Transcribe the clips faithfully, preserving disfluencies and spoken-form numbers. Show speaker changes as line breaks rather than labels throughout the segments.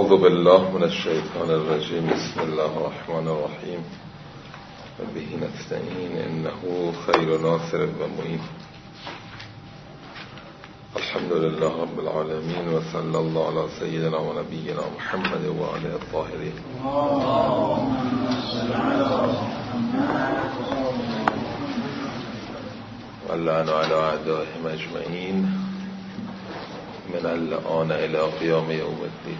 اعوذ بالله من الشیطان الرجیم. بسم الله الرحمن الرحیم. و به نستعین انه خیر ناصر و معین. الحمد لله رب العالمین و صلی الله علی سیدنا و نبینا محمد و آله الطاهرین. و اللعن علی اعدائهم اجمعین من الآن الی قیام یوم الدین.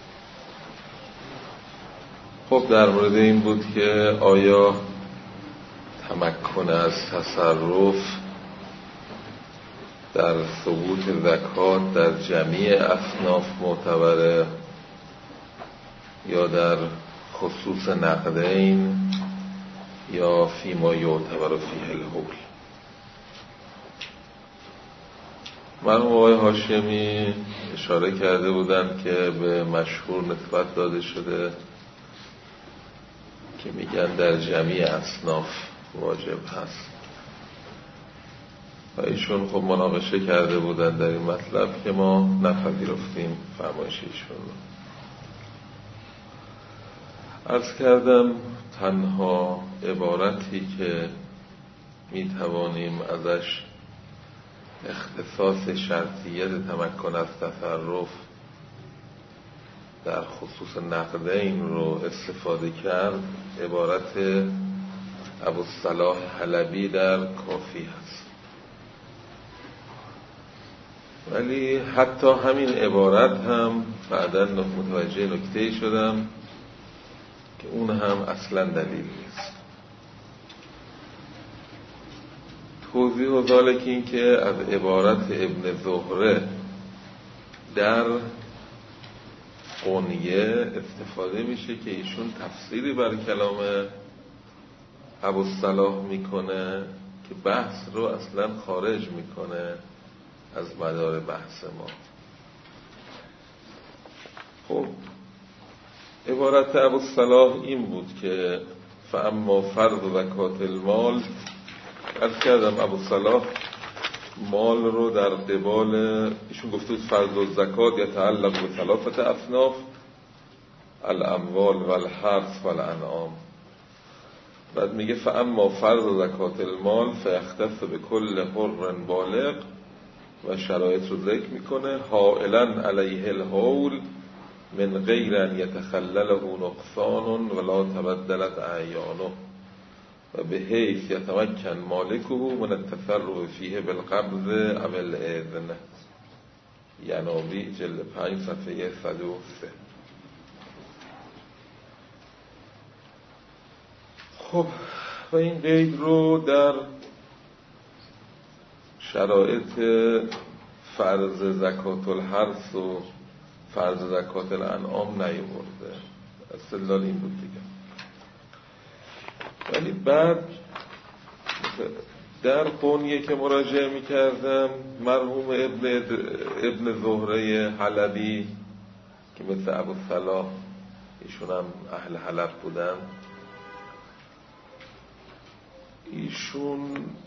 خب در مورد این بود که آیا تمکن از تصرف در ثبوت زکات در جمیع اصناف معتبره یا در خصوص نقدین یا فیما یعتبر فیه الحول. مرحوم آقای هاشمی اشاره کرده بودند که به مشهور نسبت داده شده که میگن در جمعی اصناف واجب هست و ایشون خب مناقشه کرده بودن در این مطلب که ما نپذیرفتیم فرمایش ایشون رو. عرض کردم تنها عبارتی که میتوانیم ازش اختصاص شرطیت تمکن از تصرف در خصوص نقدین رو استفاده کرد عبارت ابوالصلاح حلبی در کافی هست. ولی حتی همین عبارت هم بعداً متوجه نکته‌ای شدم که اون هم اصلاً دلیل نیست. توضیح و ذالک این که از عبارت ابن زهره در قنیه استفاده میشه که ایشون تفسیری بر کلام ابوالصلاح میکنه که بحث رو اصلا خارج میکنه از مدار بحث ما. خب عبارت ابوالصلاح این بود که فاما فرض زکات المال. عرض کردم ابوالصلاح مال رو در قبال ایشون گفته بود فرض الزکات یتعلق به ثلاثه اصناف الاموال والحرث والانعام. بعد میگه فاما فرض زکات المال فیختص به کل حر بالغ و شرایط رو ذکر میکنه حائلا علیه الحول من غیر ان یتخلله نقصان ولا تبدلت اعیانه و به حیث یتمکن مالکه من التصرف فیه بالقبض او الاذن. ینابی جلد پنج صفحه صد و سه. خب و این قید رو در شرایط فرض زکات الحرث و فرض زکات الانعام نیاورده. استدلال این بود دیگه. ولی بعد در قنیه که مراجعه می کردم مرحوم ابن, ابن زهره حلبی که مثل ابوالصلاح ایشون هم اهل حلب بودن، ایشون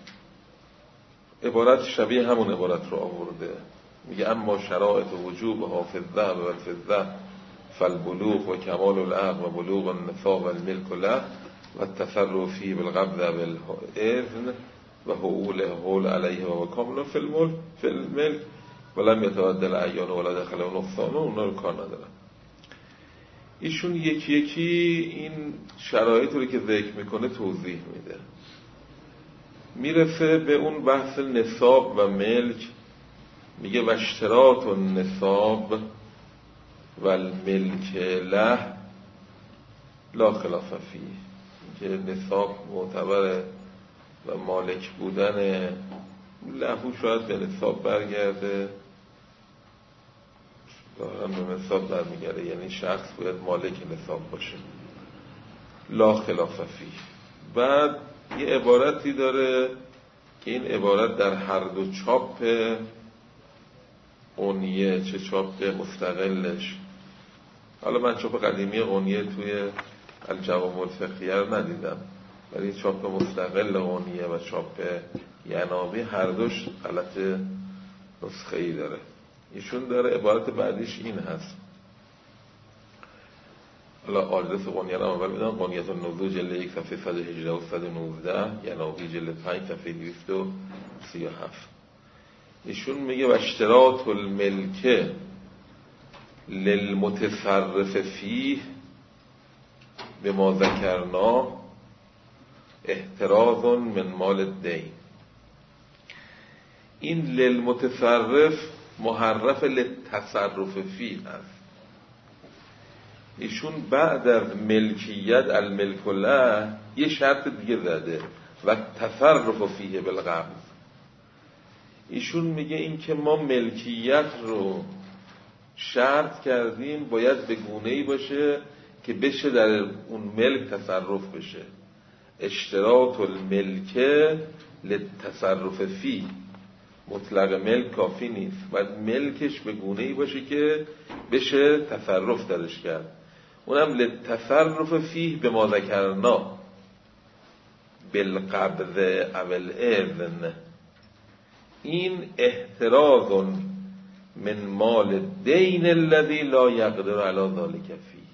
عبارت شبیه همون عبارت رو آورده. میگه اما شرایط وجوب حافظ الذهب و الفضه فالبلوغ و کمال العقل و بلوغ النصاب و الملک له و تصرفی بالقبض بالاذن و حول حول علیه و کامل فی الملک فی الملک ولم یتبدل اعیان ولا دخل نقصان. اونا رو کار ندارن. ایشون یکی یکی این شرایط رو که ذکر میکنه توضیح میده. میرسه به اون بحث نصاب و ملک. میگه و اشتراط النصاب و الملک له لا خلاف فیه. که نصاب معتبره و مالک بودن لهو شاید به نصاب برگرده، ظاهرا به نصاب برمیگرده، یعنی شخص باید مالک نصاب باشه. لا خلاف فیه. بعد یه عبارتی داره که این عبارت در هر دو چاپ قنیه، چه چاپ مستقلش، حالا من چاپ قدیمی قنیه توی الجوامع الفقهیه رو ندیدم، ولی چاپ مستقل قنیه و چاپ ینابی هر دوش غلط نسخه ای داره. ایشون داره عبارت بعدیش این هست حالا آدرس قنیه رو اول بدم: قنیت النوزو جلد یک صفحه صد و هجده و صد و نوزده، یناقی جلد پنج صفحه دویست و سی و هفت. ایشون میگه و اشتراط الملکه للمتصرف فیه به ما ذکرنا احتراز من مال الدین. این للمتصرف محرف للتصرف فیه هست. ایشون بعد از ملکیت الملک له یه شرط دیگه زده: و تصرف فیه بالقبض. ایشون میگه این که ما ملکیت رو شرط کردیم باید به گونه‌ای باشه که بشه در اون ملک تصرف بشه. اشتراط الملکه للتصرف فی، مطلق ملک کافی نیست، باید ملکش به گونه‌ای باشه که بشه تصرف درش کرد. اونم للتصرف فیه به ما ذکرنا بالقبض او الاذن. این احتراز من مال الدین الذی لا یقدر علی ذلک فیه.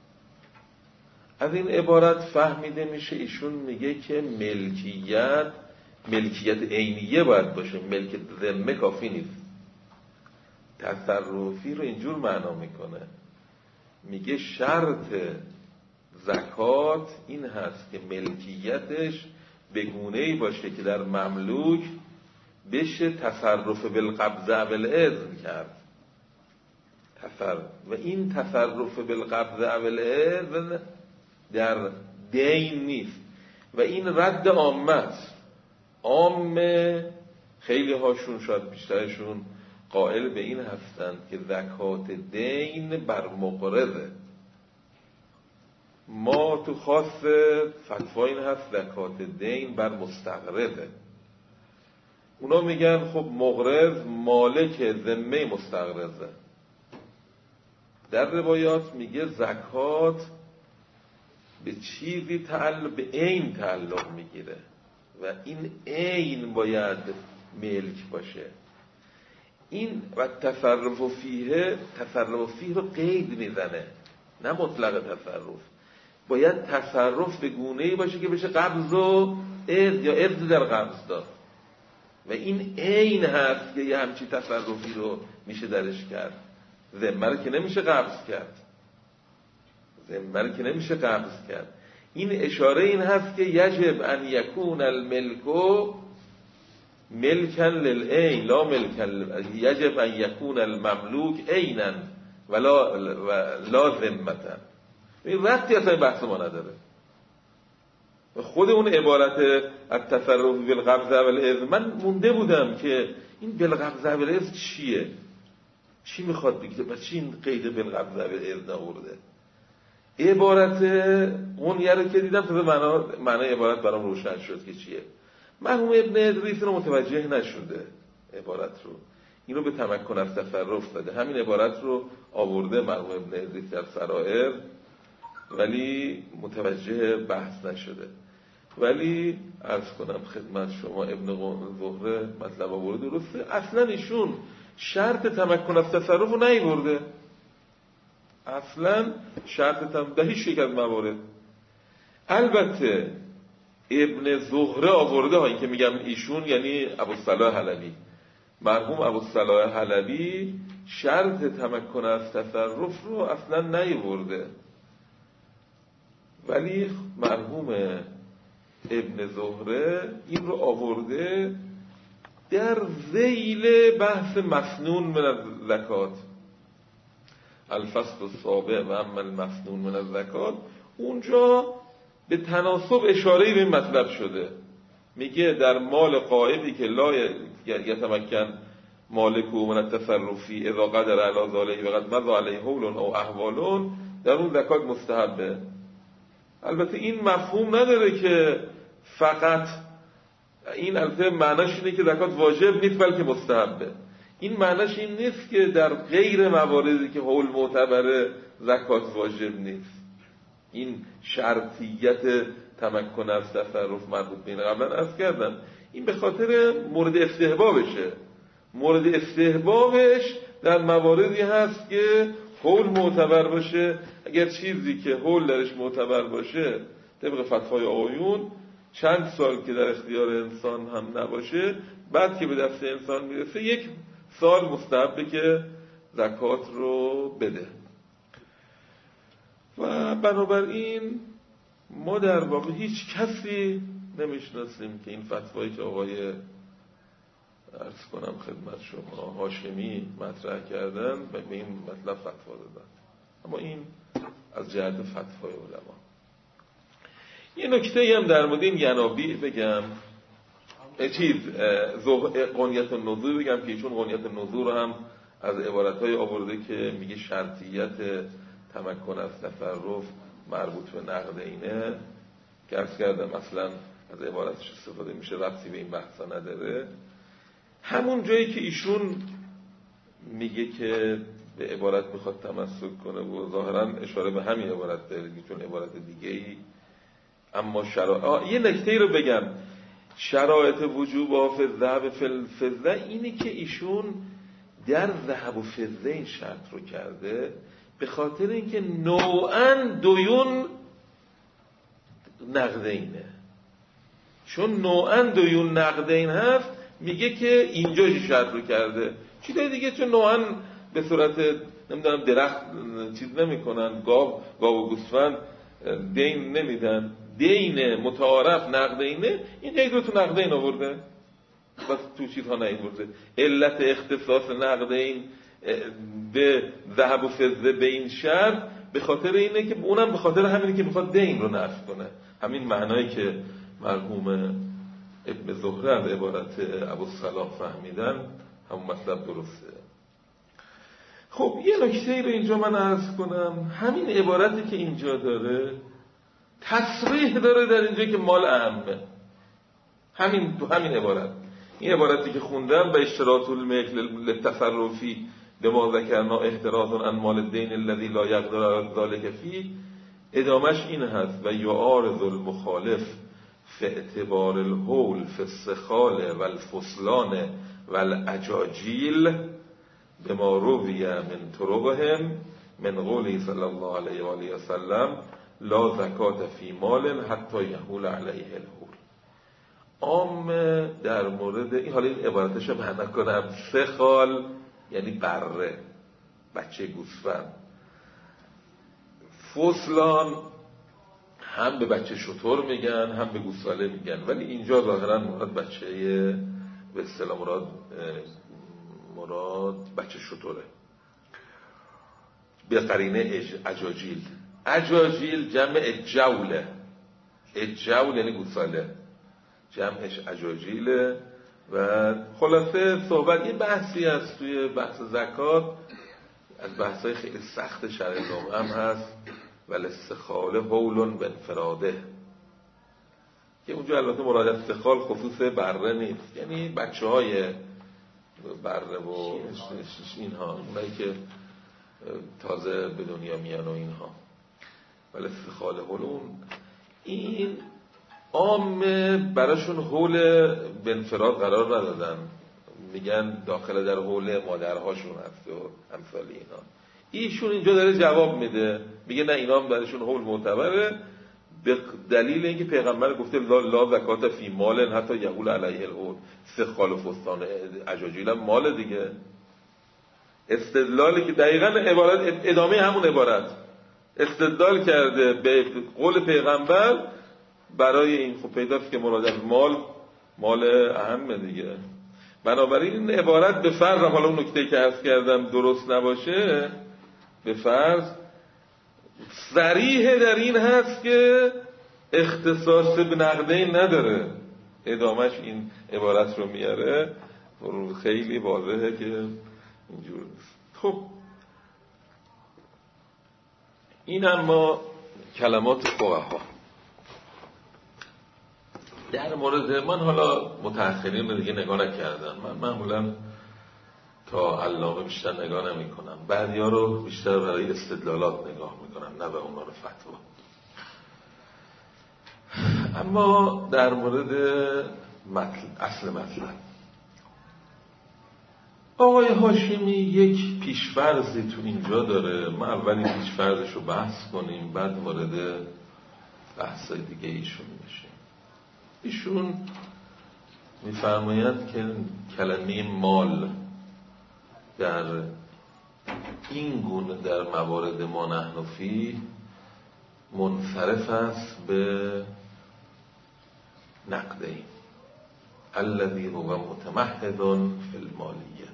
از این عبارت فهمیده میشه ایشون میگه که ملکیت ملکیت عینیه باید باشه، ملک ذمه کافی نیست. تصرفی رو اینجور معنا میکنه، میگه شرط زکات این هست که ملکیتش به گونه‌ای باشه که در مملوک بشه تصرف بالقبض و بالاذن کرد. تصرف و این تصرف بالقبض و بالاذن در دین نیست و این رد عامه است. عامه خیلی هاشون شاید بیشترشون قائل به این هستند که زکات دین بر مقرضه. ما تو خاص فتوا این هست زکات دین بر مستقرضه. اونا میگن خب مقرض مالک ذمه مستقرضه. در روایات میگه زکات به چیزی تعلق به عین تعلق میگیره و این عین باید ملک باشه. این و تصرف فیه، تصرف فیه رو قید میزنه، نه مطلق تصرف. باید تصرف به گونه‌ای باشه که بشه قبض و ارث یا ارث در قبض داد و این عین هست که یه همچی تصرفی رو میشه درش کرد. ذمه رو که نمیشه قبض کرد، ذمه رو که نمیشه قبض کرد. این اشاره این هست که یجب ان یکون الملک ملکا للعین لا ملکا، یجب ان یکون المملوک عینا ولا لا ذمتا. این ربطی اصلا بحث ما نداره. خود اون عبارت التصرف بالقبض والاذن من مونده بودم که این بالقبض والاذن چیه؟ چی میخواد بگه؟ بس چی این قید بالقبض والاذن آورده؟ عبارت اون یارو که دیدم تو معنا معنای عبارت برام روشن شد که چیه. مرحوم ابن ادریس رو متوجه نشده عبارت رو، اینو به تمکن از تصرف داده. همین عبارت رو آورده مرحوم ابن ادریس در سرائر ولی متوجه بحث نشده. ولی عرض کنم خدمت شما ابن زهره مطلب آورده درسته، اصلا ایشون شرط تمکن از تصرف رو نیورده، اصلا شرط تمکن در هیچ یک از موارد. البته ابن زهره آورده ها، این که میگم ایشون یعنی ابوالصلاح حلبی، مرحوم ابوالصلاح حلبی شرط تمکن از تصرف رو اصلا نیورده، ولی مرحوم ابن زهره این رو آورده در ذیل بحث مسنون من الزکات، الفصل السابع و اما المسنون من الزکات. اونجا به تناسب اشاره‌ای به این مطلب شده، میگه در مال غائبی که لا یتمکن مالکو من التصرفی اذا قدر علی ذلک و قد مضى علیه حول او احوال، در اون زکات مستحبه. البته این مفهوم نداره که فقط این، البته معناش اینه که زکات واجب نیست بلکه مستحبه. این معناش این نیست که در غیر مواردی که حول معتبره زکات واجب نیست. این شرطیت تمکن از تصرف مربوط به این قبلا عرض کردم، این به خاطر مورد استحبابشه. مورد استحبابش در مواردی هست که حول معتبر باشه، اگر چیزی که حول درش معتبر باشه طبق فتوای آقایون چند سال که در اختیار انسان هم نباشه، بعد که به دست انسان میرسه یک سال مستحبه که زکات رو بده. و بنابراین ما در واقع هیچ کسی نمیشناسیم که این فتوایی که آقای عرض کنم خدمت شما هاشمی مطرح کردن و به این مطلب فتوا دادن. اما این از جهت فتوای علما. یه نکته هم در مورد این ینابیع بگم، چیز قنیت النذور بگم که ایشون قنیت النذور رو هم از عبارتهای آورده که میگه شرطیت تمکن از تصرف مربوط به نقدینه، که عرض کردم اصلا از عبارتش استفاده میشه، ربطی به این بحثا نداره. همون جایی که ایشون میگه که به عبارت میخواد تمسک کنه و ظاهرا اشاره به همین عبارت داره چون عبارت دیگه ای، اما شرایط یه نکته رو بگم، شرایط وجوب حافظ ذهب فضه اینه که ایشون در ذهب و فضه این شرط رو کرده به خاطر اینکه نوعاً دویون نقدینه، چون نوعاً دویون نقدین هست میگه که اینجا شرط رو کرده. چیزای دیگه چون نوعاً به صورت نمیدونم درخت چیز نمیکنن، گاو گاو و گوسفند دین نمیدن، دین متعارف نقدینه، این قید رو تو نقدین آورده بس تو چیزها نیورده. علت اختصاص نقدین به ذهب و فضه به این شرط به خاطر اینه که اونم به خاطر همینه که میخواد دین رو نفی کنه، همین معنایی که مرحوم ابن زهره از عبارت ابوالصلاح فهمیدن همون مطلب درسته. خب یه نکته رو اینجا من عرض کنم، همین عبارتی که اینجا داره تصریح داره در اینجا که مال اهمه، همین تو همین عبارت، این عبارتی که خوندم به اشتراط الملک للتصرفی به ما ذکرنا احتراز عن مال الدین الذی لا یقدر ذلك فیه، ادامش این هست و یعارض المخالف فی اعتبار الحول فی السخال و الفصلان و العجاجیل به ما روی من طرقهم من قولی صلی الله علیه و آله و سلم لا زکات فی مال حتی یحول علیه الحول. عام در مورد این، حالا این عبارتش رو معنی کنم، سخال یعنی بره، بچه گوسفند، فصلان هم به بچه شتر میگن هم به گوساله میگن، ولی اینجا ظاهرا مراد بچه به اصطلاح مراد مراد بچه شتره به قرینه اجاجیل. اجاجیل جمع جوله، جول یعنی گوساله، جمعش اجاجیله. و خلاصه صحبت یه بحثی هست توی بحث زکات، از بحثای خیلی سخت شرع نام هم هست، ولی استخاله حولون به انفراده، که اونجا البته مراد استخال خصوص بره نیست، یعنی بچه های بره و اینها، اونایی که تازه به دنیا میان و اینها، ولی استخاله حولون این عام براشون حول به انفراد قرار ندادن، میگن داخل در حول مادرهاشون هست و امثال اینا. ایشون اینجا داره جواب میده، میگه نه اینا هم براشون حول معتبره به دلیل اینکه پیغمبر گفته لا زکات فی مال حتی یحول علیه الحول، سخال و فستان اجاجیل هم مال دیگه. استدلالی که دقیقاً عبارت ادامه همون عبارت استدلال کرده به قول پیغمبر برای این، خب پیداست که مراد مال مال اهمه دیگه. بنابراین این عبارت به فرض، حالا اون نکته که عرض کردم درست نباشه، به فرض صریح در این هست که اختصاص به نقدین نداره. ادامش این عبارت رو میاره، خیلی واضحه که اینجور نیست. خب این اما کلمات فقها در مورد من. حالا متأخرین دیگه نگاه نکردم، من معمولا تا علامه بیشتر نگاه نمی کنم، بعضیا رو بیشتر برای استدلالات نگاه میکنم نه به عنوان فتوا. اما در مورد مطلب، اصل مطلب، آقای هاشمی یک پیشفرضی تو اینجا داره. ما اولی پیشفرضش رو بحث کنیم، بعد وارد بحث دیگه ایشون میشه. ایشون میفرماید که کلمه مال در این گونه در موارد ما نحن فیه منصرف است به نقدین الذی هو متمهد فی المالیه.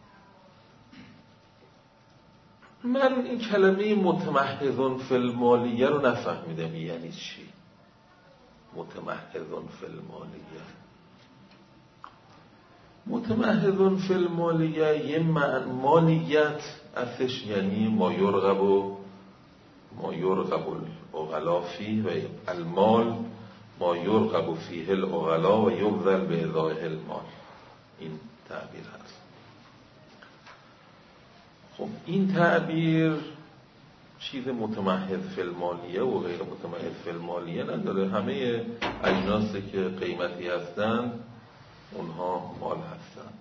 من این کلمه متمهد فی المالیه رو نفهمیدم یعنی چی. متمهد فی المالیه، متمهد فی المالیه یه مالیت اصلش یعنی ما یرغب و ما یرغب العقلا فیه و المال ما یرغب فیه العقلا و یبذل به ازای المال. این تعبیر هست. خب این تعبیر چیز متمهد فی المالیه و غیر متمهد فی المالیه نداره. همه اجناسی که قیمتی هستن اونها مال هستن.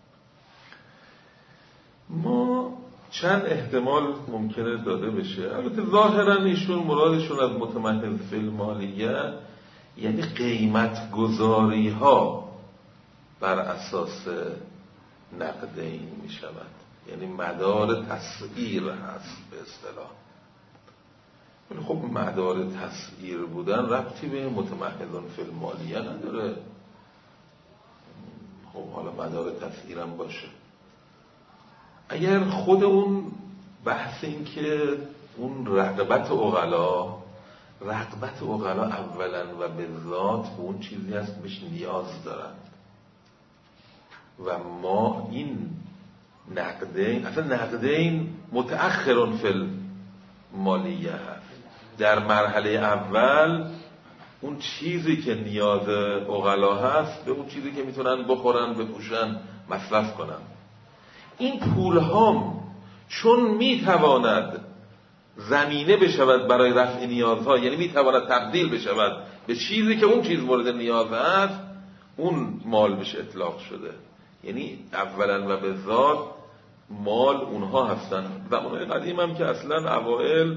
ما چند احتمال ممکنه داده بشه. البته ظاهرا ایشون مرادشون از متمهد فی المالیه یعنی قیمت گذاری ها بر اساس نقدین می شود، یعنی مدار تسعیر هست به اصطلاح. ولی خب مدار تسعیر بودن ربطی به متمهد فی المالیه نداره. خب حالا مدار تسعیرم باشه. اگر خود اون بحث این که اون رغبت عقلا رغبت عقلا اولا و به ذات به اون چیزی هست بهش نیاز دارن و ما این نقدین اصلا نقدین متأخرون فی المالیه هست. در مرحله اول اون چیزی که نیاز عقلا هست به اون چیزی که میتونن بخورن بپوشن مصرف کنن. این پول هم چون میتواند زمینه بشود برای رفع نیازها، یعنی میتواند تبدیل بشود به چیزی که اون چیز مورد نیاز هست، اون مال بهش اطلاق شده. یعنی اولا و به ذات مال اونها هستن. زمانهای قدیم هم که اصلا اوائل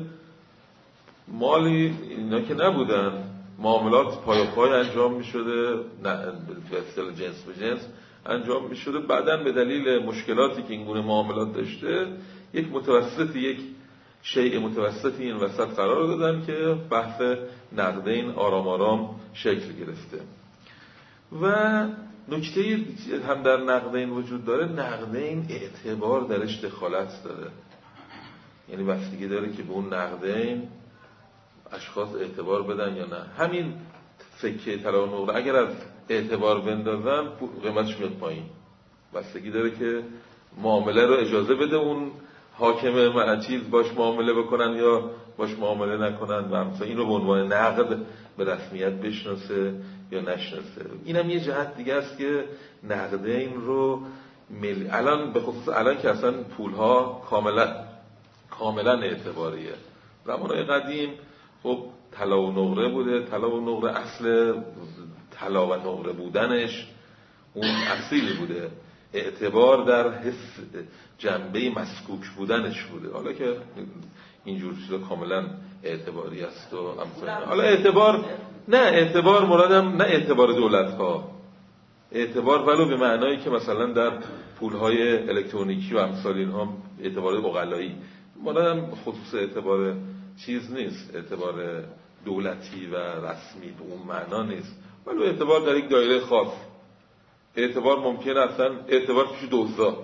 مالی اینا که نبودن، معاملات پای پای انجام می شده، به جنس به جنس انجام می شده. بعدن به دلیل مشکلاتی که این گونه معاملات داشته یک متوسط یک شیء متوسطی این وسط قرار دادن که بحث نقدین آرام آرام شکل گرفته. و نکته هم در نقدین وجود داره، نقدین اعتبار درش دخالت داره. یعنی بستگی داره که به اون نقدین اشخاص اعتبار بدن یا نه. همین سکه طلا و نقره اگر از اعتبار بندازن قیمتش میاد پایین. بستگی داره که معامله رو اجازه بده اون حاکم معچیز باش معامله بکنن یا باش معامله نکنن و همسا این رو به عنوان نقد به رسمیت بشناسه یا نشناسه. این هم یه جهت دیگه است که نقدین رو مل... الان به خصوص الان که اصلا پولها کاملا کاملا اعتباریه. زمانهای قدیم خب طلا و نقره بوده. طلا و نقره اصل طلا و نقره بودنش اون اصیل بوده. اعتبار در حس جنبه مسکوک بودنش بوده. حالا که اینجور چیزا کاملا اعتباری است و امثال. حالا اعتبار نه اعتبار مرادم نه اعتبار دولت ها، اعتبار ولو به معنایی که مثلا در پولهای الکترونیکی و امثال اینها اعتبار عقلایی، مرادم خصوص اعتبار چیز نیست، اعتبار دولتی و رسمی به اون معنا نیست، ولی اعتبار در یک دایره خاص. اعتبار ممکنه اصلا اعتبار پیش دوستا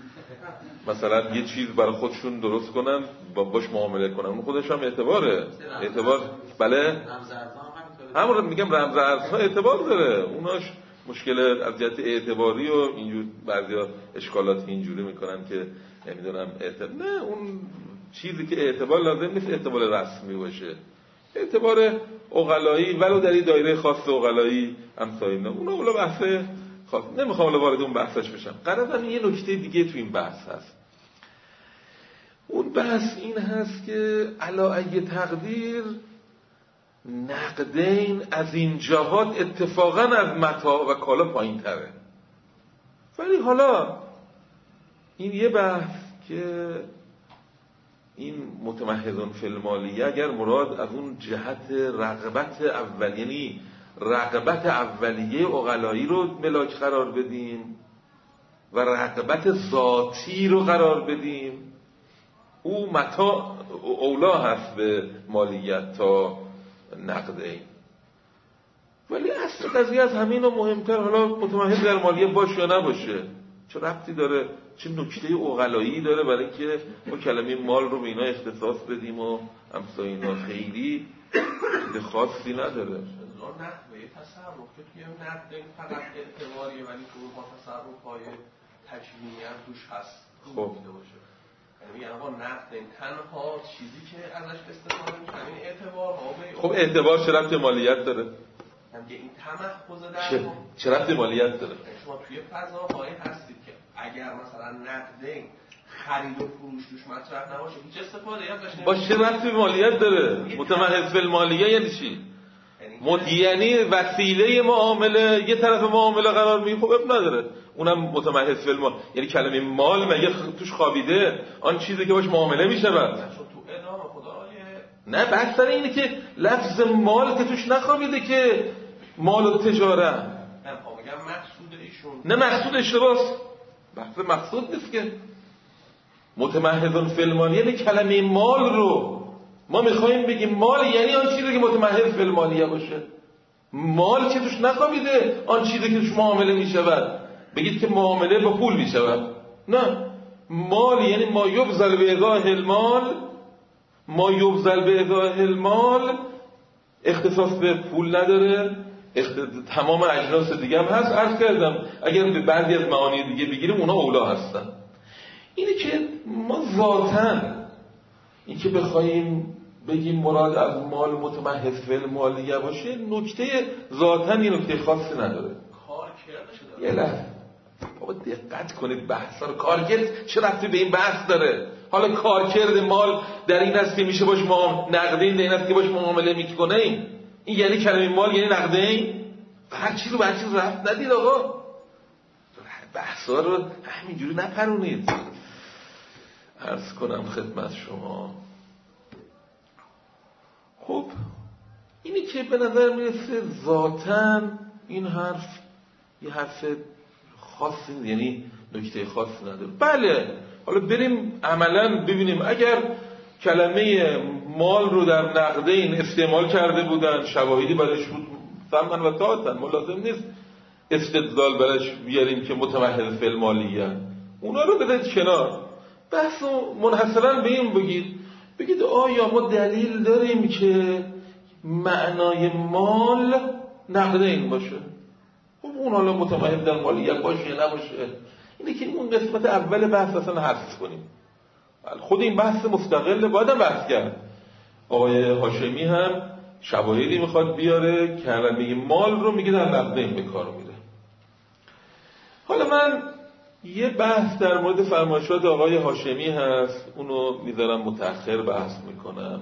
مثلا یه چیز برای خودشون درست کنن با باش معامله کنن، اون خودش هم اعتباره. اعتبار بله همون رو میگم، رمز ارزها اعتبار داره، اوناش مشکل از جهت اعتباری و اینجور بعضیا اشکالات اینجوری میکنن که نمیدونم اعتبار نه، اون چیزی که اعتبار لازم نیست اعتبار رسمی باشه، اعتبار عقلایی ولو در این دایره خاص عقلایی امثال اینا، اونا اونا بحث خاص نمیخوام الان وارد اون بحثش بشم. قرارم یه نکته دیگه تو این بحث هست. اون بحث این هست که علا ای تقدیر نقدین از این جهات اتفاقا از متاع و کالا پایین تره. ولی حالا این یه بحث که این متمحضون فی المالیه اگر مراد از اون جهت رغبت اول، یعنی رغبت اولیه عقلایی رو ملاک قرار بدیم و رغبت ذاتی رو قرار بدیم، او متا اولا هست به مالیت تا نقدین. ولی اصل قضیه از همین و مهمتر، حالا متمحض در مالیه باشه یا نباشه چه ربطی داره، چه نکته عقلایی داره برای اینکه ما کلمه مال رو به اینا اختصاص بدیم و امثال اینا خیلی به خاصی نداره.
نحوه تصرف که توی نقد فقط اعتباریه ولی تو با تصرف‌های تکوینی هم توش هست
خب
دیده باشه. یعنی آقا نقد تنها چیزی که ازش استفاده می‌کنه این اعتبارها به
خب اعتبار چه ربط مالیت داره؟
میگه این تمحض در
چه چه ربط مالیت داره؟
شما توی فضاهایی هستید که اگر مثلا نقدین خرید و فروش توش مطرح نباشه هیچ استفاده ازش نمیشه.
با چه ربطی مالیت داره؟ متمحض فی المالیه یعنی چی؟ مد یعنی وسیله معامله، یه طرف معامله قرار میگیره، خب اب نداره اونم متمحض فی المال. یعنی کلمه مال مگه توش خوابیده آن چیزی که باش معامله میشه؟ بعد
تو ادامه خدای
نه بحث سر اینه که لفظ مال که توش نخوابیده که مال و تجاره.
نه میگم مقصود ایشون
نه مقصود اشتباهه، بحث مقصود نیست که. متمحض فی المال یعنی کلمه مال رو ما میخوایم بگیم مال یعنی آن چیزی که متمحض فی المالیه باشه. مال که توش نخوابیده آن چیزی که توش معامله میشود. بگید که معامله با پول میشود، نه، مال یعنی ما یبذل به ازاء المال، ما یبذل به ازاء المال اختصاص به پول نداره، اخت... تمام اجناس دیگه هم هست. عرض کردم اگر به بعضی از معانی دیگه بگیریم اونا اولا هستن. اینه که ما ذاتاً این که بخوایم بگیم مراد از مال متمحض فی المالیه باشه نکته ذاتاً یه نکته خاصی نداره.
کار کردش داره.
یه لحظه بابا دقت کنید بحثا رو. کارکرد چه ربطی به این بحث داره؟ حالا کارکرد مال در این است که میشه باش ما نقدین، در این است که باش معامله میکنه. این این یعنی کلمه مال یعنی نقدین؟ هر چیز رو به هر چیز ربط ندید آقا. بحثا رو همینجوری نپرونید. عرض کنم خدمت شما، خب اینی که به نظر میرسه ذاتاً این حرف یه حرف خاصی، یعنی نکته خاصی نداره. بله حالا بریم عملاً ببینیم اگر کلمه مال رو در نقدین استعمال کرده بودن، شواهدی برش بود سمن و طاعتن، ما لازم نیست استدلال برش بیاریم که متمحض فی المالیه، اونا رو بذارید کنار. بحث منحصراً به این بگید بگید آیا ما دلیل داریم که معنای مال نقدین باشه؟ خب اون حالا متمحض در مالیه باشه یا نباشه، اینه که اون قسمت اول بحث اصلا حذف کنیم. خود این بحث مستقل باید بحث کرد. آقای هاشمی هم شواهدی میخواد بیاره که کلمه مال رو میگه در نقدین به کار میره. حالا من یه بحث در مورد فرمایشات آقای هاشمی هست، اونو میذارم متأخر بحث میکنم.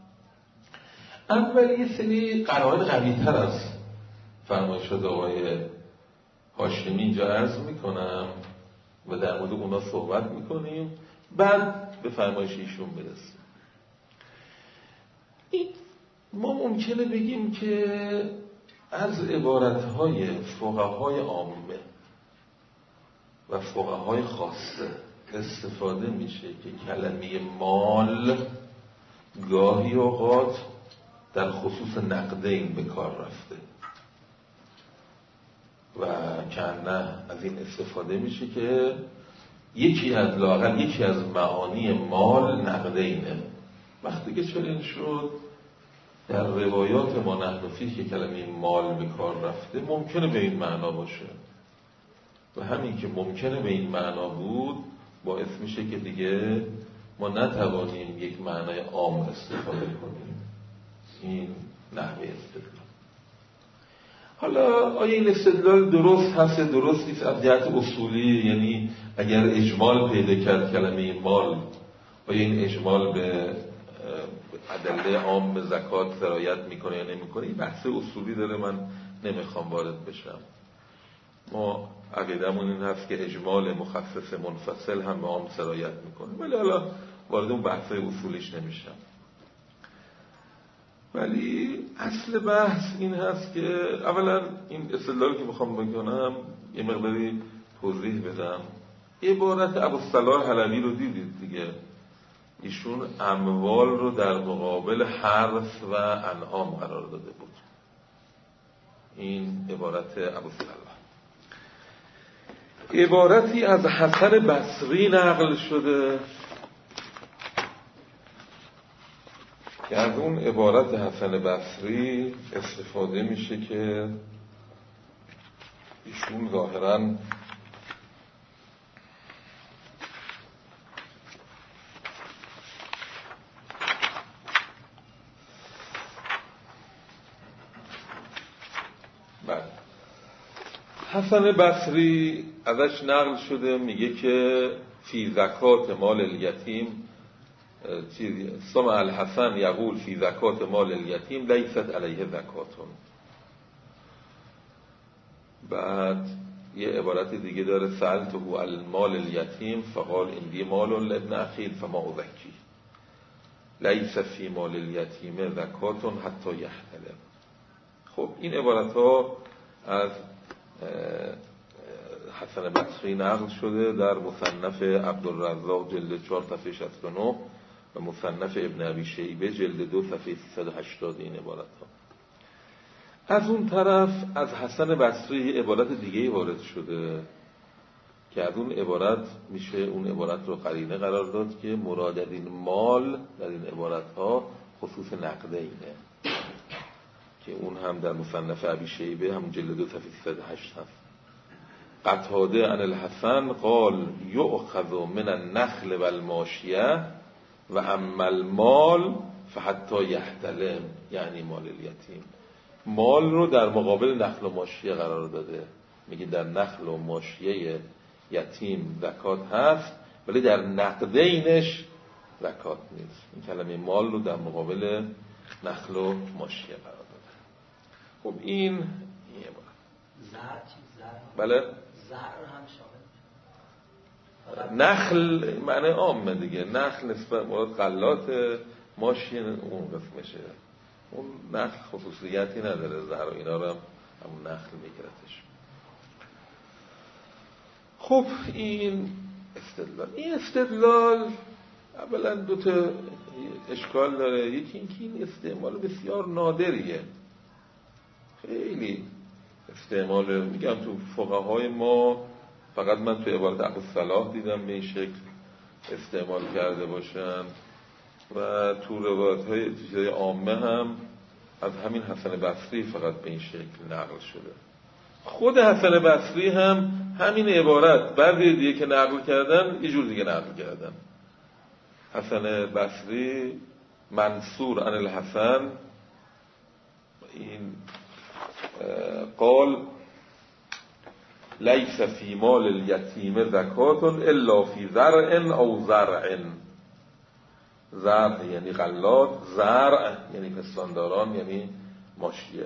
اول یه سری قرائن قوی‌تر از فرمایشات آقای هاشمی اینجا عرض میکنم و در مورد اونا صحبت میکنیم، بعد به فرمایش ایشون برسیم. این ما ممکنه بگیم که از عبارتهای فقهای عامه و فقهای خاصه استفاده میشه که کلمه مال گاهی اوقات در خصوص نقدین به کار رفته و کنه از این استفاده میشه که یکی از لااقل یکی از معانی مال نقدینه. وقتی که چنین شد در روایات ما نحن فیه که کلمه مال به کار رفته ممکنه به این معنا باشه و همین که ممکنه به این معنا بود باعث میشه که دیگه ما نتوانیم یک معنای عام استفاده کنیم. این نحوه استدلال. حالا آیا این استدلال درست هست درست نیست از جهت اصولی؟ یعنی اگر اجمال پیدا کرد کلمه مال آیا این اجمال به ادله عام به زکات سرایت میکنه یا نمیکنه؟ این بحث اصولی داره، من نمیخوام وارد بشم. ما عقیدمون این هست که اجمال مخصص منفصل هم به عام سرایت میکنه، ولی حالا وارد اون بحث اصولیش نمیشم. ولی اصل بحث این هست که اولا این استدلالی که میخوام بکنم یه مقداری توضیح بدم. عبارت ابوالصلاح حلبی رو دیدید دیگه، ایشون اموال رو در مقابل حرث و انعام قرار داده بود. این عبارت ابوالصلاح. عبارتی از حسن بصری نقل شده که از اون عبارت حسن بصری استفاده میشه که ایشون ظاهراً حسن بصری ازش نقل شده میگه که فی زکات مال الیتیم، سمع الحسن یقول فی زکات مال الیتیم لیست علیه زکاتون. بعد یه عبارت دیگه داره سألته المال الیتیم فقال اندی مال لابن اخیل فما اذکی لیست فی مال الیتیم زکاتون حتی یحتلم. خب این عبارت ها از حسن بصری نقل شده در مصنف عبدالرزاق جلد چهار صفحه شصت و نه و مصنف ابن ابی شیبه جلد دو صفحه سیصد و هشتاد این عبارت ها. از اون طرف از حسن بصری عبارت دیگه وارد شده که از اون عبارت میشه اون عبارت رو قرینه قرار داد که مراد از این مال در این عبارت ها خصوص نقده اینه که اون هم در مصنف ابی شیبه هم جلد دو صفحه سیصد و هشت هست. قتاده عن الحسن قال یؤخذ من النخل والماشیه و اما المال فحتی یحتلم، یعنی مال الیتیم. مال رو در مقابل نخل و ماشیه قرار داده، میگه در نخل و ماشیه یتیم زکات هست ولی در نقدینش زکات نیست. این کلمه مال رو در مقابل نخل و ماشیه قرار داده. خب این یه بار
زرع چیز زرع
بله
زرع هم شامل
نخل معنی عامه دیگه. نخل نسبت مراد غلات، ماشین اون قسمشه. اون نخل خصوصیتی نداره، زرع و اینا رو هم همون نخل میگیرتش. خب این استدلال این استدلال اولا دو تا اشکال داره. یکی اینکه این استعمال بسیار نادریه، خیلی استعمال، میگم تو فقهای ما فقط من تو عبارت ابوالصلاح دیدم به این شکل استعمال کرده باشن و تو روایت های چیزای عامه هم از همین حسن بصری فقط به این شکل نقل شده. خود حسن بصری هم همین عبارت بعضی دیگه که نقل کردن یه جور دیگه نقل کردن. حسن بصری منصور عن الحسن این قال لیس فی مال الیتیم زکات الا فی زرع او زرع. زرع یعنی غلات، زرع یعنی پستانداران یعنی ماشیه.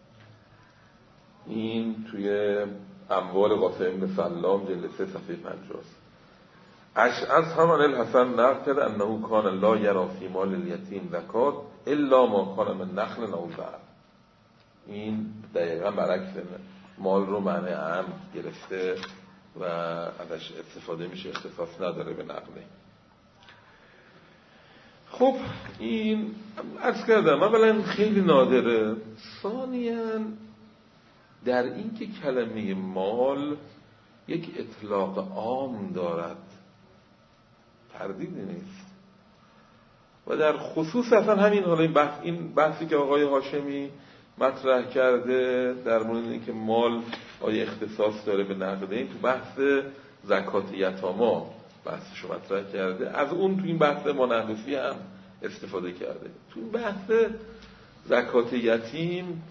این توی اموال قاسم بن سلام جلد سه صفحه پنجاه. اشعث هم عن الحسن نقل کرد انه کان لا یرا فی مال الیتیم زکات الا ما کان من نخل او زرع. این دقیقا برعکس مال رو معنی عام گرفته و ازش استفاده میشه، اختصاص نداره به نقله. خب این عرض کردم اولا خیلی نادره، ثانیاً در این که کلمه مال یک اطلاق عام دارد تردیدی نیست و در خصوص اصلا همین حالا این بحث این بحثی که آقای هاشمی مطرح کرده در مورد اینکه مال آیا اختصاص داره به نقده، این تو بحث زکات یتاما بحثشو مطرح کرده، از اون تو این بحث منحرفی هم استفاده کرده. تو این بحث زکات یتیم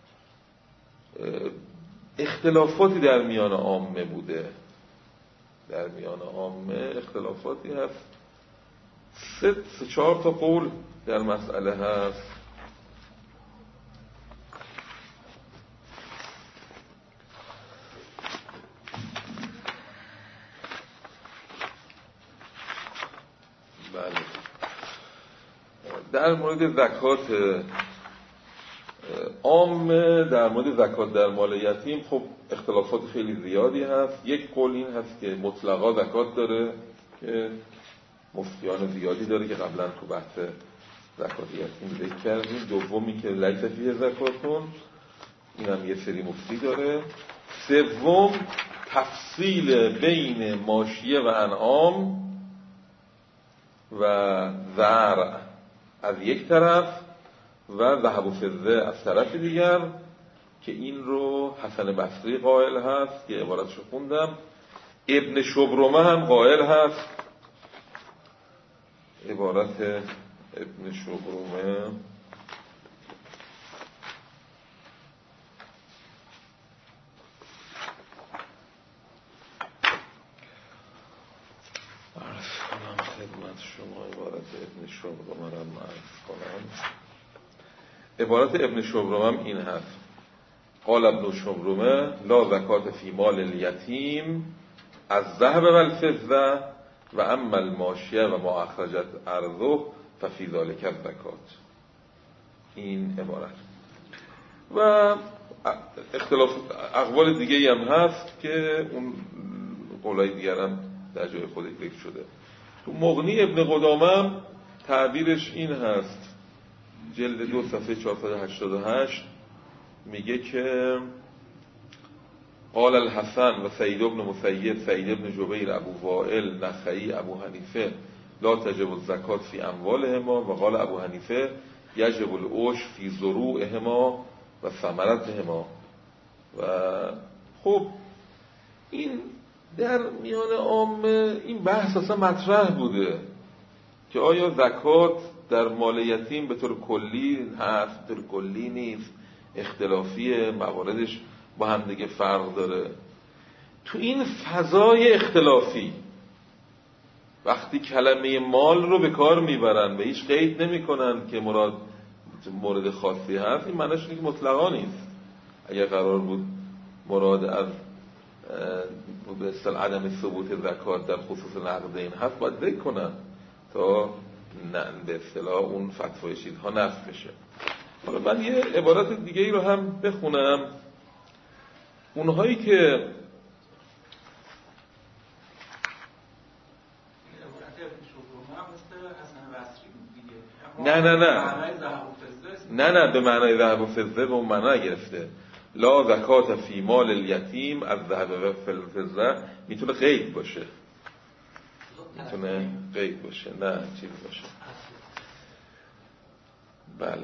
اختلافاتی در میان عامه بوده، در میان عامه اختلافاتی هست، سه سه چهار تا قول در مسئله هست. در مورد زکات عام، در مورد زکات در مال یتیم خب اختلافات خیلی زیادی هست. یک قول این هست که مطلقا زکات داره که مفتیان زیادی داره که قبلا تو بحث زکات یتیم ذکر کردیم. دومی که لیس فیه زکاتون، این هم یه سری مفتی داره. سوم تفصیل بین ماشیه و انعام و زرع از یک طرف و ذهب و فضه از طرف دیگر که این رو حسن بصری قائل هست که عبارتش رو خوندم. ابن شبرمه هم قائل هست. عبارت ابن شبرمه خدمت شما عبارت ابن شبرمه را معرف کنم. عبارت ابن شبرمه این هست: قال ابن شبرمه لا زکات فی مال الیتیم از ذهب و الفضه و اما الماشیه و ما اخرجت ارضه ففی ذلک الزکات. این عبارت و اختلاف اقوال دیگه هم هست که اون قولای دیگر هم در جای خود ذکر شده. تو مغنی ابن قدامه تعبیرش این هست، جلد دو صفحه چهارصد و هشتاد و هشت، میگه که قال الحسن و سعید بن مسیب سعید بن جبیر ابو وائل نخعی ابو حنیفه لا تجب الزکات فی اموالهما و قال ابو حنیفه یجب العشر فی زروعهما و ثمرتهما. و خب این در میان عامه این بحث اصلا مطرح بوده که آیا زکات در مال یتیم به طور کلی هست، به طور کلی نیست، اختلافیه، مواردش با هم دیگه فرق داره. تو این فضای اختلافی وقتی کلمه مال رو به کار میبرن و هیچ قید نمی کنن که مراد مورد خاصی هست، این معنیش اینه که مطلقا نیست. اگر قرار بود مراد از به اصطلاح عدم ثبوت زکات در خصوص نقدین هست باید ذکر کنن تا نه به اصطلاح اون فتوای چیزها نفی بشه. حالا من یه عبارت دیگه ای رو هم بخونم. اونهایی که نه نه نه نه نه به معنای ذهب و فضه به اون معنا گرفته. لا زکات فی مال الیتیم از ذهب و فضه میتونه قید باشه، میتونه قید باشه، نه چیز باشه. بله.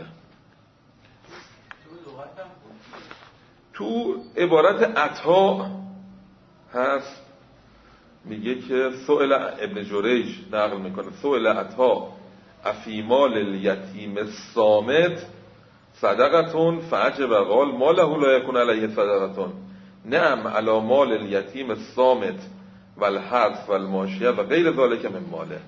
تو عبارت عطا هست، میگه که سئل ابن جریج نقل میکنه سئل عطا افی مال الیتیم الصامت صدقتون فعجب قال ما له لا یکون علیه صدقتون نعم علی مال الیتیم الصامت والحرث والماشیه و غیر ذلک من ماله.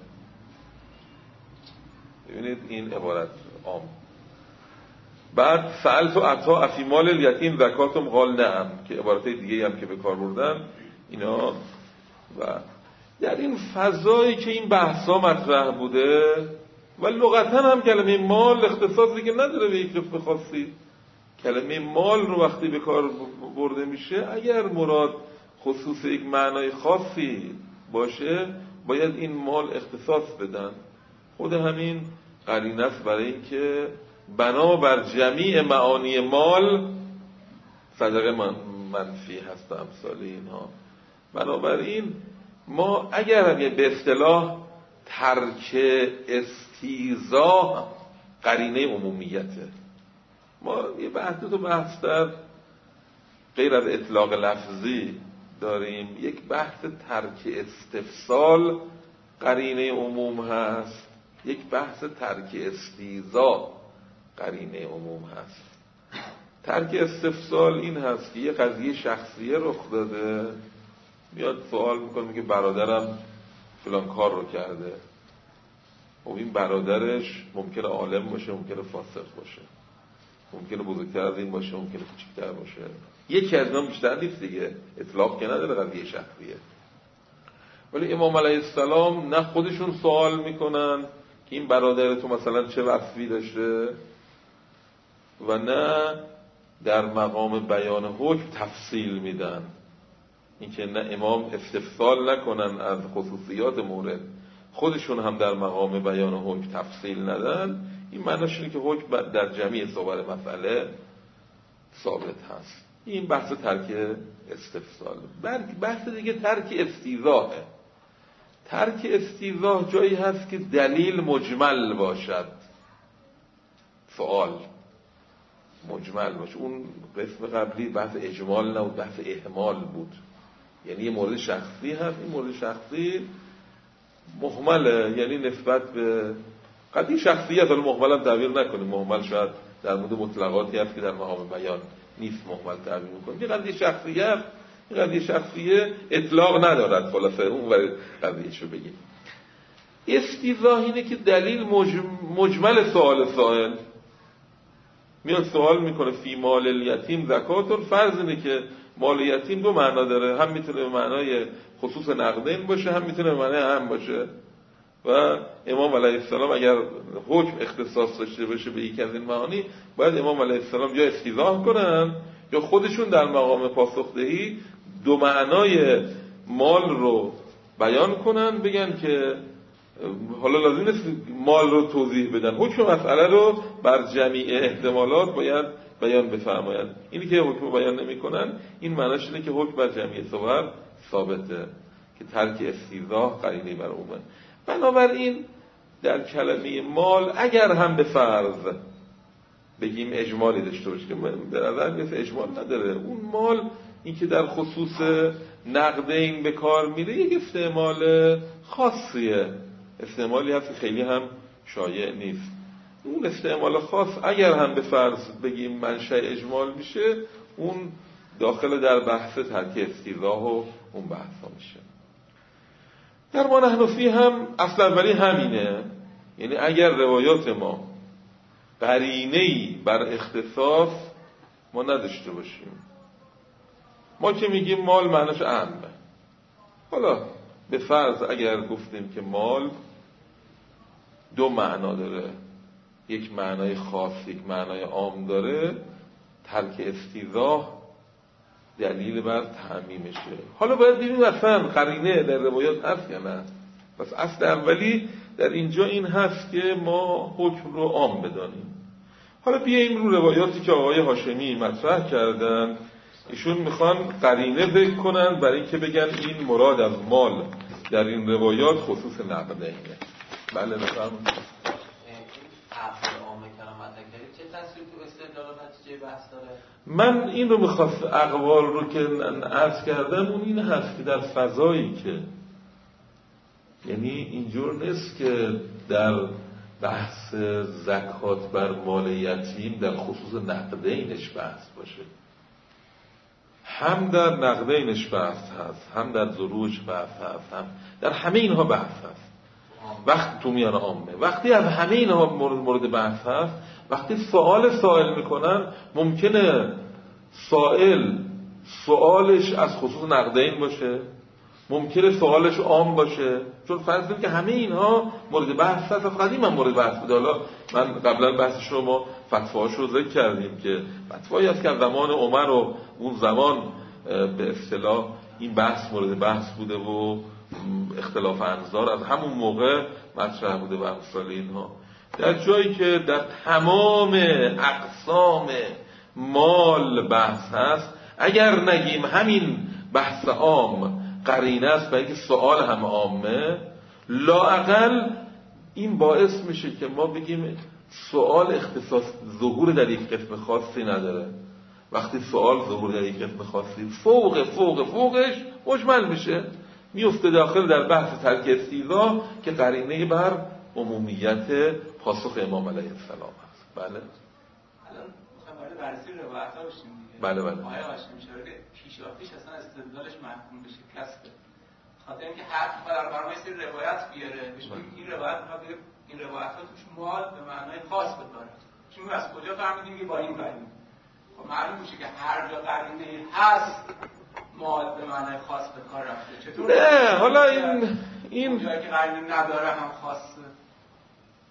ببینید این عبارت عام. بعد سألت عطا افی مال الیتیم زکاتم قال نعم، که عبارتای دیگه هم که به کار بردن اینا. و در این فضایی که این بحثا مطرح بوده و لغتا هم کلمه مال اختصاص دیگه نداره به یک رفع خاصی. کلمه مال رو وقتی به کار برده میشه اگر مراد خصوص یک معنای خاصی باشه باید این مال اختصاص بدن. خود همین قرینه است برای این که بنا بر جمیع معانی مال صدقه منفی هست و امثال اینها. بنابراین ما اگر هم به اصطلاح ترک استیضاح قرینه عمومیته، ما یه بحث تو بحث در غیر از اطلاق لفظی داریم، یک بحث ترک استفصال قرینه عموم هست، یک بحث ترک استیضاح قرینه عموم هست. ترک استفصال این هست که یه قضیه شخصیه رخ داده، میاد سوال میکنه میگه برادرم فلان کار رو کرده. خب این برادرش ممکنه عالم باشه، ممکنه فاسق باشه، ممکنه بزرگتر از این باشه، ممکنه کوچکتر باشه، یکی از اینا بیشتر نیست دیگه، اطلاق که نداره قضیه شخصیه. ولی امام علیه السلام نه خودشون سوال میکنن که این برادر تو مثلا چه وصفی داشته، و نه در مقام بیان حکم تفصیل میدن. این که نه امام استفسال نکنن از خصوصیات مورد، خودشون هم در مقام بیان حکم تفصیل ندن، این معناش اینه که حکم در جمعی صور مسئله ثابت هست. این بحث ترک استفسال. بحث دیگه ترک استیضاحه. ترک استیضاح جایی هست که دلیل مجمل باشد، سوال مجمل باشه. اون قسم قبلی بحث اجمال نبود، بحث اهمال بود. یعنی یه مورد شخصی هست، این مورد شخصی مهمله، یعنی نسبت به قضیه شخصیت، حالا مهمل هم تعبیر نکنیم، مهمل شاید در مورد مطلقاتی هست که در مقام بیان نیست مهمل تعبیر میکنیم. این قضیه شخصیت، این قضیه شخصیه اطلاق ندارد، خلاصه اون ولی قضیهشو بگیم. استیضاح اینه که دلیل مجمل سوال سائل میاد سوال میکنه فی مال الیتیم زکات، فرض اینه که مال یتیم دو معنا داره، هم میتونه به معنای خصوص نقدین باشه، هم میتونه به معنای عام باشه، و امام علیه السلام اگر حکم اختصاص داشته باشه به یک از این معانی، باید امام علیه السلام یا استیضاح کنن یا خودشون در مقام پاسخدهی دو معنای مال رو بیان کنن، بگن که حالا لازم نیست مال رو توضیح بدن، حکم مسئله رو بر جمیع احتمالات باید بیان بفرمایند. اینی که حکم بیان نمی کنن، این معناش اینه که حکم بر جمیع صور ثابته، که ترک استیضاح قرینه بر عمومه. بنابراین در کلمه مال اگر هم به فرض بگیم اجمالی داشته باشه، که به نظر میاد اجمال نداره، اون مال این که در خصوص نقدین به کار میره یک استعمال خاصیه، استعمالی هست که خیلی هم شایع نیست. اون استعمال خاص اگر هم به فرض بگیم منشأ اجمال میشه، اون داخل در بحث ترک استیضاح و اون بحث ها میشه. در ما نحن فی هم اصل اولی همینه، یعنی اگر روایات ما قرینه‌ای بر اختصاص ما نداشته باشیم، ما که میگیم مال معناش عامه، حالا به فرض اگر گفتیم که مال دو معنا داره، یک معنای خاص یک معنای عام داره، ترک استیضاح دلیل بر تعمیمشه. حالا باید ببینیم اصلا قرینه در روایات هست یا نه. پس اصل اولی در اینجا این هست که ما حکم رو عام بدانیم. حالا بیاییم رو روایاتی که آقای هاشمی مطرح کردن، ایشون میخوان قرینه ذکر کنن برای اینکه بگن این مراد از مال در این روایات خصوص نقدینه. بله بفرمایید.
چه تأثیری تو استدلال و نتیجه بحث داره؟
من این رو میخواست اقوال رو که عرض کردم اون این هست که در فضایی که یعنی اینجور نیست که در بحث زکات بر مال یتیم در خصوص نقدینش بحث باشه، هم در نقدینش بحث هست، هم در ضروج بحث هست، هم در همه اینها بحث هست. وقت تو میان عامه وقتی از همه اینها مورد بحث هست، وقتی سوال سائل میکنن ممکنه سائل سوالش از خصوص نقدین باشه، ممکنه سوالش عام باشه، چون فرض کنید که همه اینها مورد بحث هست. از قدیم هم مورد بحث بوده. حالا من قبلا بحث شما فتواش رو ذکر کردیم که فتوایی هست که از زمان عمر و اون زمان به اصطلاح این بحث مورد بحث بوده و اختلاف انظار از همون موقع مطرح بوده و امثال اینها. در جایی که در تمام اقسام مال بحث هست، اگر نگیم همین بحث عام قرینه است برای اینکه سوال هم عامه، لااقل این باعث میشه که ما بگیم سوال اختصاص ظهور در یک قسم خاصی نداره. وقتی سوال ظهور در یک قسم خاصی فوق فوق فوقش مجمل میشه، میفته داخل در بحث ترک استیضاح که قرینه بر عمومیت پاسخ امام علیه السلام است. بله
الان میخوام وارد بررسی روایت‌ها بشیم دیگه.
بله بله
آیا هاشمی شاید پیشاپیش اصلا استدلالش محکوم بشه کسبه، خاطر اینکه حرف بر برنامه سری روایت بیاره بشه این روایت ما بگه این روایت‌ها توش مال به معنای خاص بکنه، چون از کجا فهمیدیم که با این قرینه؟ خب معلوم میشه که هر جا قرینه هست مال به معنای خاص به کار رفته. چطور؟
نه حالا این این
جایی که قرینه نداره هم خاصه.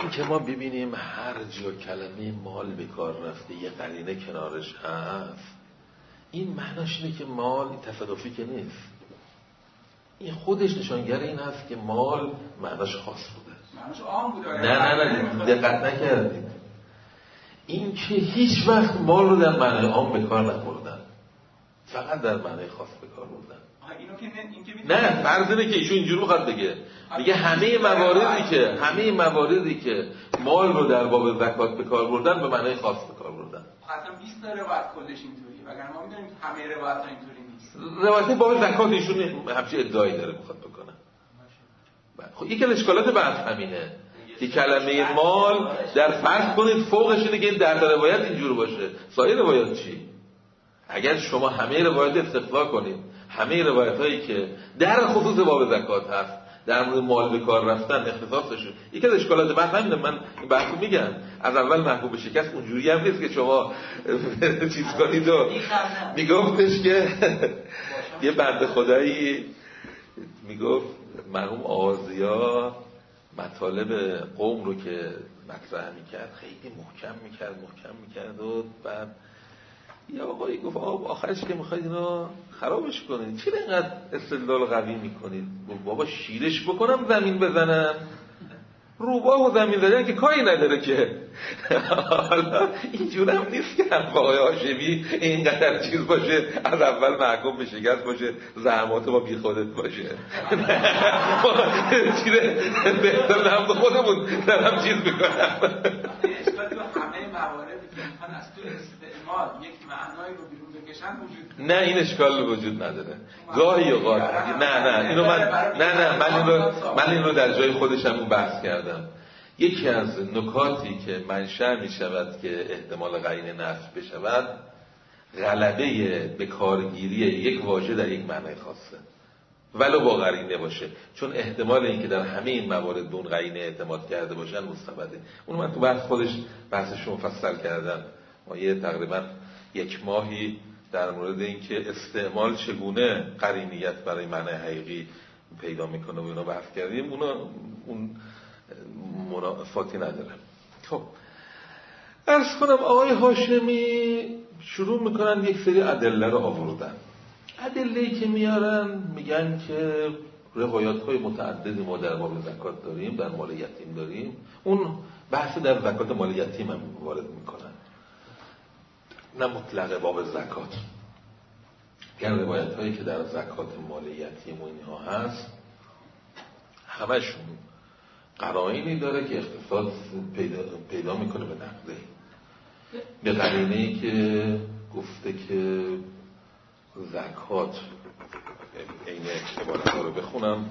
این که ما ببینیم هر جا کلمه مال به کار رفته یه قرینه کنارش هست، این معناش اینه که مال این تصادفی که نیست، این خودش نشانگر این هست که مال معناش خاص بوده،
معناش عام بوده.
نه نه نه دقت نکردید، این که هیچ وقت مال رو در معنای عام به کار نبردن، فقط در معنای خاص به کار بردن.
اینو که این که
نه فرض اینه که ایشون اینجوری میخواد بگه، میگه همه مواردی که همه مواردی که مال رو در باب زکات به کار بردن به معنای خاص به کار بردن.
حتما بیست تا روایت کلش اینطوریه، وگرنه ما میدونیم همه روایت‌ها اینطوری نیست.
روایت باب زکات ایشون همچین ادعایی داره میخواد بکنه. خب یک اشکالات بعد همینه که کلمه مال در فرض کنید فوقش اینه که در روایت اینجور باشه، سایر روایات چی؟ اگر شما همه روایت استقرا کنید، همه روایت هایی که در خصوص باب زکات هست در مورد مال به کار رفتن اختصاصش، یکی از اشکالات بعد همینه، من این بحثو میگم از اول محکوم به شکست اونجوری هم نیست که شما چیز کنید و میگفتش که یه بنده خدایی میگفت مرحوم آغازیا مطالب قوم رو که مطرح میکرد خیلی محکم میکرد محکم میکرد و بعد یا آقایی گفت آب آخرش که میخواید اینا خرابش کنید چرا اینقدر استدلال قوی میکنید؟ بابا شیرش بکنم زمین بزنم، روباه و زمین زدن که کاری نداره که. حالا اینجور هم نیست که هم آقای هاشمی اینقدر چیز باشه از اول محکوم به شکست باشه، زحمات ما بی خودت باشه. چیره بهتر نمز خودمون دارم چیز میکنم.
همه موارد که میخوان از تو استعمال یک معنایی رو بیرون بکشن وجود
نه این اشکال وجود نداره گاهی اوقات نه نه اینو من نه نه من این رو من این رو در جای خودشم بحث کردم. یکی از نکاتی که منشأ می شود که احتمال قرینه نفی بشود غلبه به کارگیری یک واژه در یک معنی خاصه ولو با قرینه باشه، چون احتمال اینکه در همه این موارد به اون قرینه اعتماد کرده باشن مستبده. اون من تو بحث خودش بحثش مفصل کردم، ما یه تقریبا یک ماهی در مورد اینکه استعمال چگونه قرینیت برای معنی حقیقی پیدا میکنه و اینا بحث کردیم، اونا اون منافاتی نداره. خب عرض کنم آقای هاشمی شروع میکنن یک سری ادله رو آوردن. ادله‌ای که میارن میگن که روایات‌های متعددی ما در باب زکات داریم، در مال یتیم داریم، اون بحث در زکات مال یتیم هم وارد میکنن، نه مطلق باب زکات. یعنی روایت‌هایی که در زکات مال یتیم و اینها هست همشون قرائنی داره که اختصاص پیدا, پیدا میکنه به نقده، به قرینه‌ای که گفته که زکات، این عبارت‌ها رو بخونم،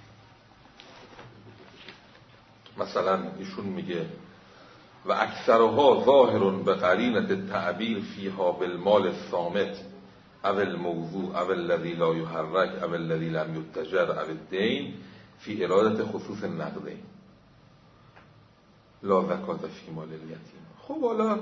مثلا ایشون میگه و اکثرها ظاهر به قرینه تعبیر فیها بالمال الصامت او الموضوع او الذی لا یحرک او الذی لم یتجر او الدین فی اراده خصوص النقدین لا زکات فی مال الیتیم. خب حالا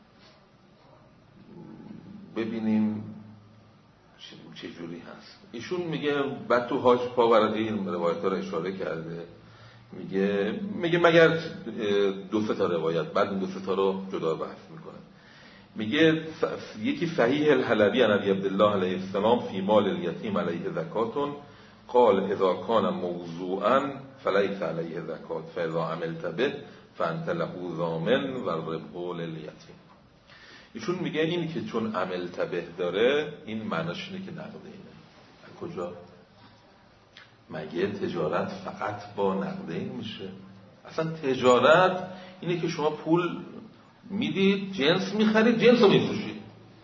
ببینیم چه جوری هست. ایشون میگه بعد تو حاج پاورقی این روایت‌ها رو اشاره کرده، میگه میگه مگر دو سه تا روایت، بعد این دو سه تا رو جدا بحث میکنه. میگه یکی صحیح الحلبی عن ابی عبدالله علیه السلام فی مال الیتیم علیه زکاتون قال اذا کان موضوعا فلیس علیه زکات فاذا عملت به فانت له ضامن و ربح للیتیم. ایشون میگه این که چون عمل تبه داره این معناش اینه که نقده اینه. کجا؟ مگه تجارت فقط با نقده این میشه؟ اصلا تجارت اینه که شما پول میدید جنس میخرید جنس رو میفروشید.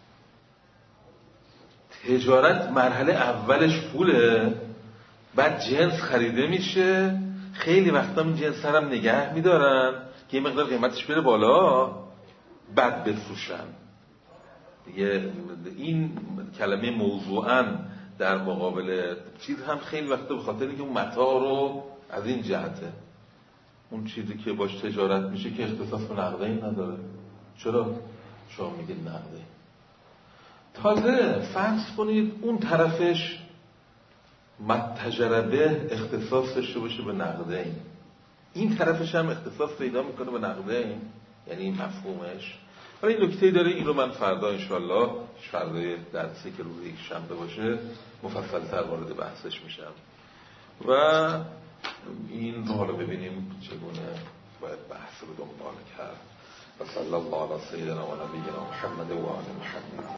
تجارت مرحله اولش پوله، بعد جنس خریده میشه، خیلی وقتا این جنس هم نگه میدارن که یه مقدار قیمتش بره بالا بعد بفروشن دیگه. این کلمه موضوعاً در مقابل چیز هم خیلی وقتا به خاطر اینکه اون متاع رو از این جهته، اون چیزی که باش تجارت میشه که اختصاص به نقده این نداره. چرا شما میگید نقده؟ تازه فرض کنید اون طرفش متجربه اختصاص داشته باشه به نقده این، این طرفش هم اختصاص پیدا میکنه به نقدین، یعنی مفهومش. ولی این نکته داره، این رو من فردا انشالله، فردای درسی که روز یک شنبه باشه مفصل تر وارد بحثش میشم و این رو حالا ببینیم چگونه باید بحث رو دنبال کرد. و صلی الله علی سیدنا و نبینا محمد و آل محمد.